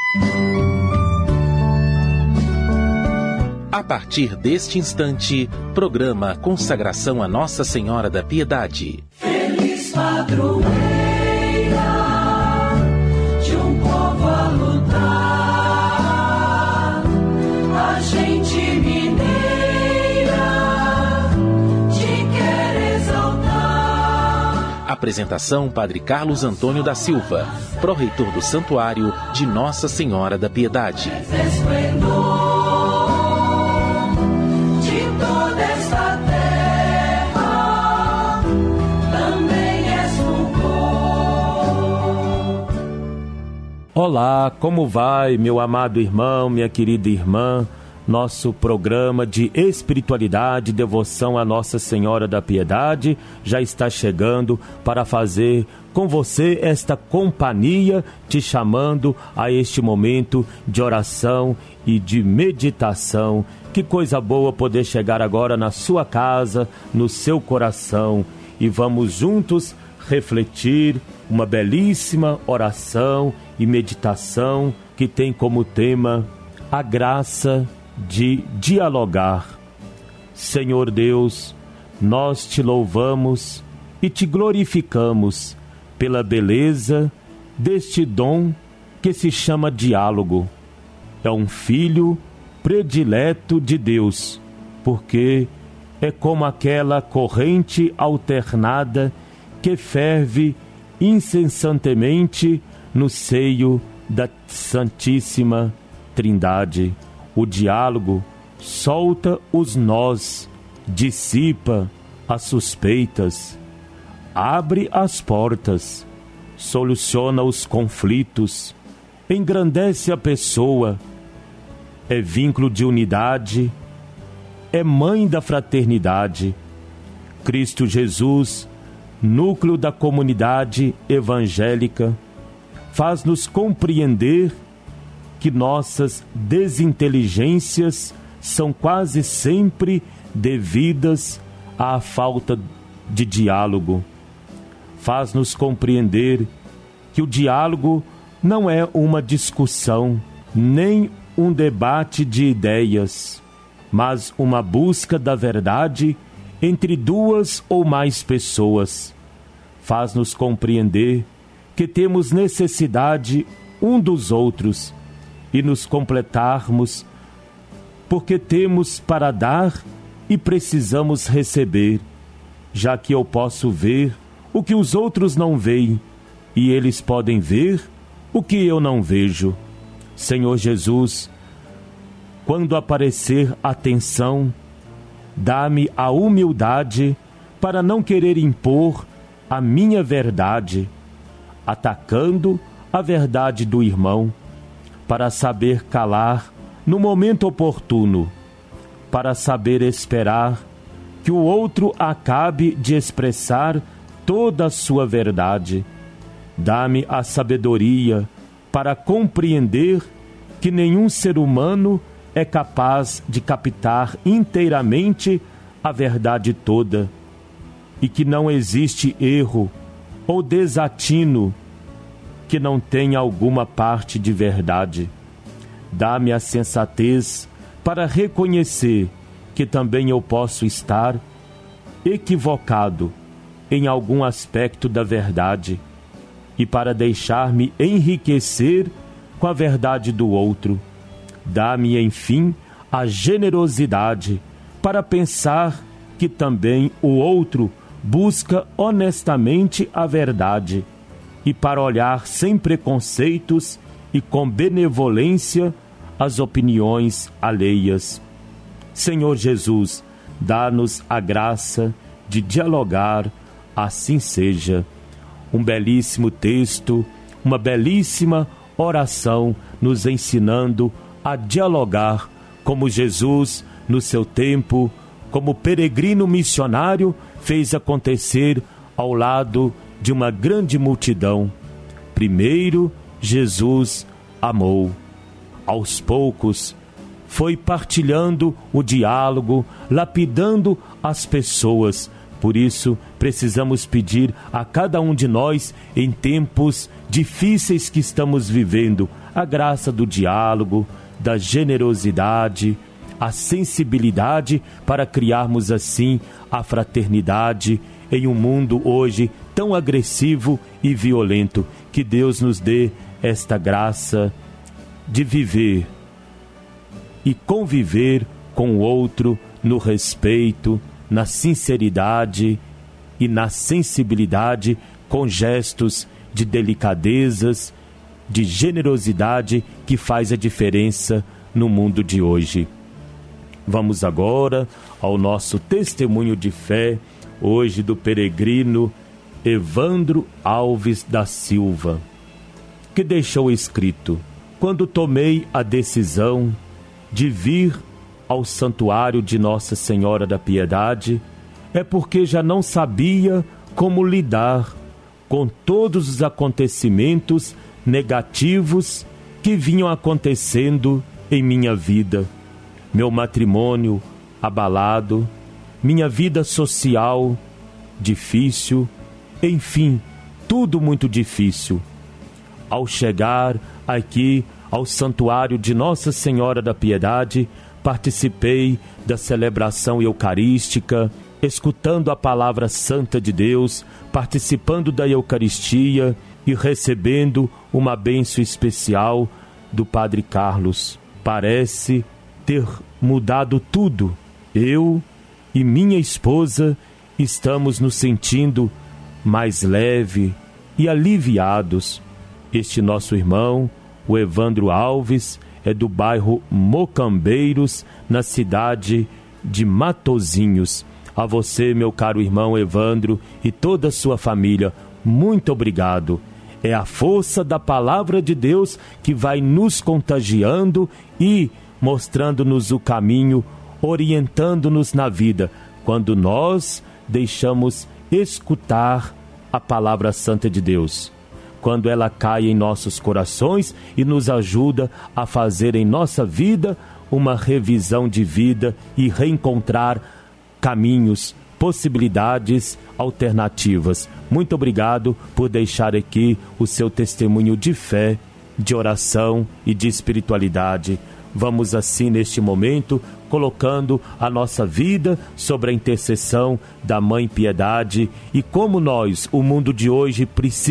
A partir deste instante, programa Consagração a Nossa Senhora da Piedade. Feliz padroeira de um povo a lutar, a gente mineira te quer exaltar. Apresentação: Padre Carlos Antônio da Silva, pró-reitor do Santuário de Nossa Senhora da Piedade. Olá, como vai, meu amado irmão, minha querida irmã? Nosso programa de espiritualidade e devoção a Nossa Senhora da Piedade já está chegando para fazer com você esta companhia, te chamando a este momento de oração e de meditação. Que coisa boa poder chegar agora na sua casa, no seu coração, e vamos juntos refletir uma belíssima oração e meditação que tem como tema a graça de dialogar. Senhor Deus, nós te louvamos e te glorificamos pela beleza deste dom que se chama diálogo. É um filho predileto de Deus, porque é como aquela corrente alternada que ferve incessantemente no seio da Santíssima Trindade. O diálogo solta os nós, dissipa as suspeitas, abre as portas, soluciona os conflitos, engrandece a pessoa, é vínculo de unidade, é mãe da fraternidade. Cristo Jesus, núcleo da comunidade evangélica, faz-nos compreender que nossas desinteligências são quase sempre devidas à falta de diálogo. Faz-nos compreender que o diálogo não é uma discussão, nem um debate de ideias, mas uma busca da verdade entre duas ou mais pessoas. Faz-nos compreender que temos necessidade um dos outros e nos completarmos, porque temos para dar e precisamos receber, já que eu posso ver o que os outros não veem e eles podem ver o que eu não vejo. Senhor Jesus, quando aparecer a tensão, dá-me a humildade para não querer impor a minha verdade, atacando a verdade do irmão, para saber calar no momento oportuno, para saber esperar que o outro acabe de expressar toda a sua verdade. Dá-me a sabedoria para compreender que nenhum ser humano é capaz de captar inteiramente a verdade toda e que não existe erro ou desatino que não tenha alguma parte de verdade. Dá-me a sensatez para reconhecer que também eu posso estar equivocado em algum aspecto da verdade e para deixar-me enriquecer com a verdade do outro. Dá-me, enfim, a generosidade para pensar que também o outro busca honestamente a verdade e para olhar sem preconceitos e com benevolência as opiniões alheias. Senhor Jesus, dá-nos a graça de dialogar, assim seja. Um belíssimo texto, uma belíssima oração nos ensinando a dialogar como Jesus, no seu tempo, como peregrino missionário, fez acontecer ao lado de uma grande multidão. Primeiro, Jesus amou. Aos poucos, foi partilhando o diálogo, lapidando as pessoas, Por isso, precisamos pedir a cada um de nós, em tempos difíceis que estamos vivendo, a graça do diálogo, da generosidade, a sensibilidade para criarmos assim a fraternidade em um mundo hoje tão agressivo e violento. Que Deus nos dê esta graça de viver e conviver com o outro no respeito, na sinceridade e na sensibilidade, com gestos de delicadezas, de generosidade que faz a diferença no mundo de hoje. Vamos agora ao nosso testemunho de fé, hoje do peregrino Evandro Alves da Silva, que deixou escrito: quando tomei a decisão de vir ao santuário de Nossa Senhora da Piedade, é porque já não sabia como lidar com todos os acontecimentos negativos que vinham acontecendo em minha vida. Meu matrimônio abalado, minha vida social difícil, enfim, tudo muito difícil. Ao chegar aqui ao santuário de Nossa Senhora da Piedade, participei da celebração eucarística, escutando a palavra santa de Deus, participando da Eucaristia e recebendo uma bênção especial do Padre Carlos. Parece ter mudado tudo. Eu e minha esposa estamos nos sentindo mais leve e aliviados. Este nosso irmão, o Evandro Alves, é do bairro Mocambeiros, na cidade de Matozinhos. A você, meu caro irmão Evandro, e toda a sua família, muito obrigado. É a força da palavra de Deus que vai nos contagiando e mostrando-nos o caminho, orientando-nos na vida, quando nós deixamos escutar a palavra santa de Deus. Quando ela cai em nossos corações e nos ajuda a fazer em nossa vida uma revisão de vida e reencontrar caminhos, possibilidades alternativas. Muito obrigado por deixar aqui o seu testemunho de fé, de oração e de espiritualidade. Vamos assim, neste momento, colocando a nossa vida sobre a intercessão da Mãe Piedade e como nós, o mundo de hoje,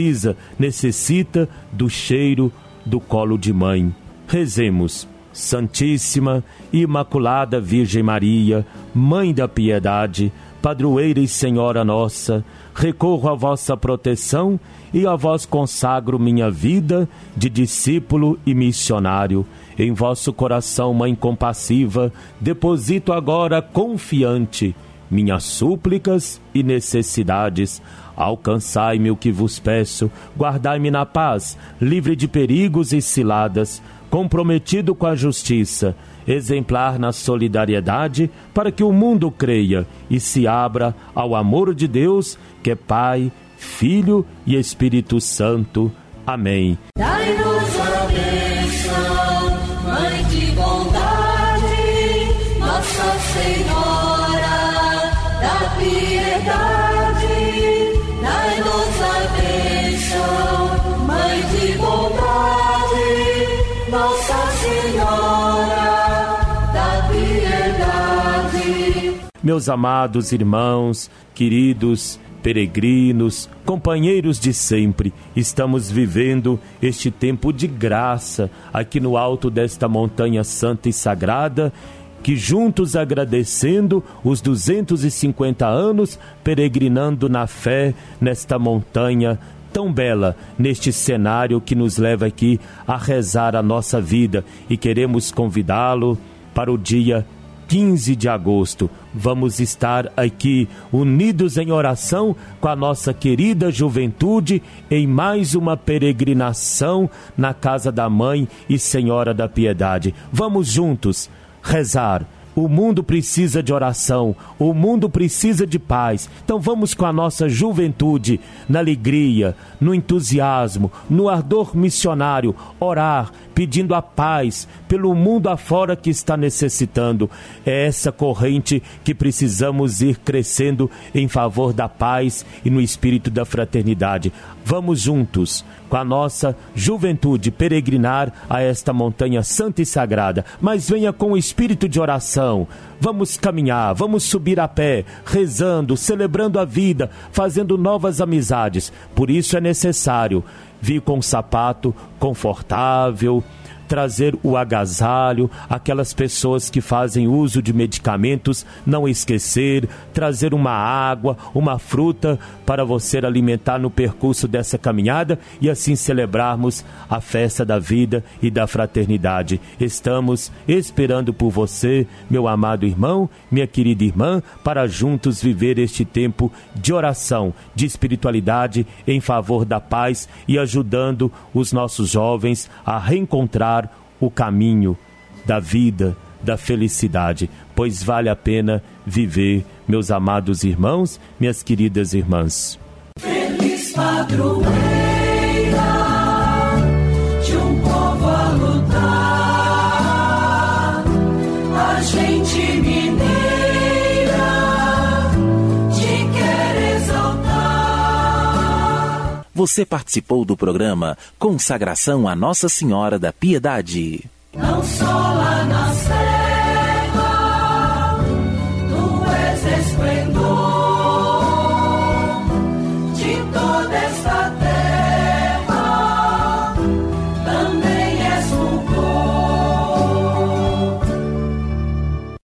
necessita do cheiro do colo de mãe. Rezemos. Santíssima e Imaculada Virgem Maria, Mãe da Piedade, Padroeira e Senhora nossa, recorro à vossa proteção e a vós consagro minha vida de discípulo e missionário. Em vosso coração, Mãe compassiva, deposito agora confiante minhas súplicas e necessidades. Alcançai-me o que vos peço, guardai-me na paz, livre de perigos e ciladas, comprometido com a justiça, exemplar na solidariedade, para que o mundo creia e se abra ao amor de Deus, que é Pai, Filho e Espírito Santo. Amém. Dai-nos a bênção, Mãe de bondade, Nossa Senhora da Piedade. Dai-nos a bênção, Mãe de bondade, Nossa Senhora da Piedade. Meus amados irmãos, queridos peregrinos, companheiros de sempre, estamos vivendo este tempo de graça aqui no alto desta montanha santa e sagrada, que juntos agradecendo os 250 anos, peregrinando na fé nesta montanha tão bela, neste cenário que nos leva aqui a rezar a nossa vida, e queremos convidá-lo para o dia 15 de agosto. Vamos estar aqui unidos em oração com a nossa querida juventude em mais uma peregrinação na casa da Mãe e Senhora da Piedade. Vamos juntos rezar, O mundo precisa de oração, o mundo precisa de paz. Então vamos com a nossa juventude, na alegria, no entusiasmo, no ardor missionário, orar, pedindo a paz pelo mundo afora que está necessitando. É essa corrente que precisamos ir crescendo em favor da paz e no espírito da fraternidade. Vamos juntos, com a nossa juventude, peregrinar a esta montanha santa e sagrada, mas venha com o espírito de oração. Vamos caminhar, vamos subir a pé, rezando, celebrando a vida, fazendo novas amizades. Por isso é necessário vir com um sapato confortável, trazer o agasalho, aquelas pessoas que fazem uso de medicamentos, não esquecer, trazer uma água, uma fruta para você alimentar no percurso dessa caminhada e assim celebrarmos a festa da vida e da fraternidade. Estamos esperando por você, meu amado irmão, minha querida irmã, para juntos viver este tempo de oração, de espiritualidade em favor da paz e ajudando os nossos jovens a reencontrar o caminho da vida, da felicidade, pois vale a pena viver, meus amados irmãos, minhas queridas irmãs. Feliz padroeira de um povo a lutar, a gente mineira te quer exaltar. Você participou do programa Consagração a Nossa Senhora da Piedade. Não só lá na serra, tu és esplendor de toda esta